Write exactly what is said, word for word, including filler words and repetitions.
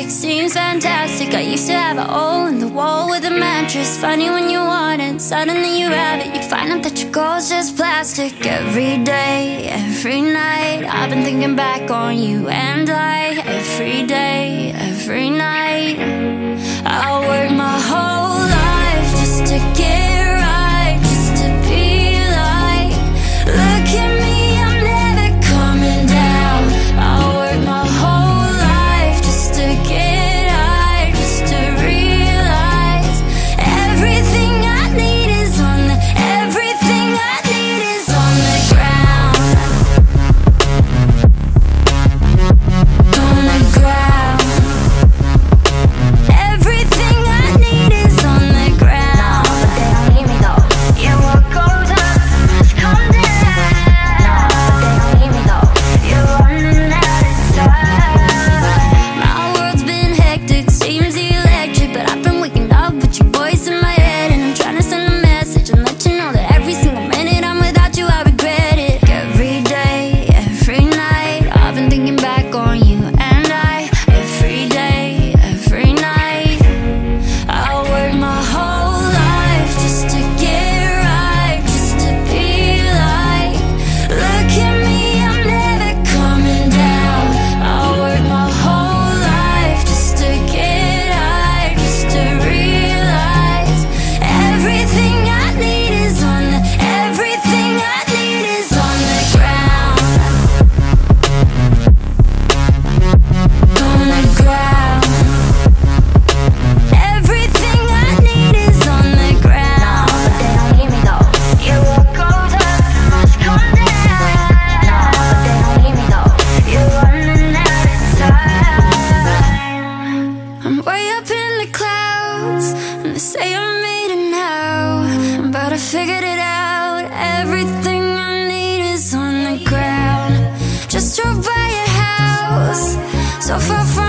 seems fantastic. I used to have a hole in the wall with a mattress. Funny when you want it, suddenly you have it. You find out that your goal's just plastic. Every day, every night, I've been thinking back on you and I. Every day, every night, I work my whole life just to get right, just to be like, look at me, I'm never coming down. I work my whole life just to get high, just to realize everything I need is on the, everything I need is on the ground. On the ground. Everything I need is on the ground. No, but they don't need me though. Yeah, what goes up must come down. No, but they don't need me though. You're running out of time. My world's been hectic, seems electric, but I've been waking up with your voice in my head, and I'm trying to send a message and let you know that every single minute I'm without you, I regret it. Every day, every night, I've been thinking back on you and I. Every day, every night, I work my whole life just to get right, just to be like, look at me, I'm never coming down. I work my whole life just to get high, just to realize everything I need is on the, everything I need is on the ground. On the ground. Everything I need is on the ground. No, but they don't need me though. Yeah, what goes up must come down. No, but they don't need me though. You're running out of time. I'm way up in the clouds, and they say I made it now, but I figured it out. Everything I need is on the ground. Just drove by your house, so far from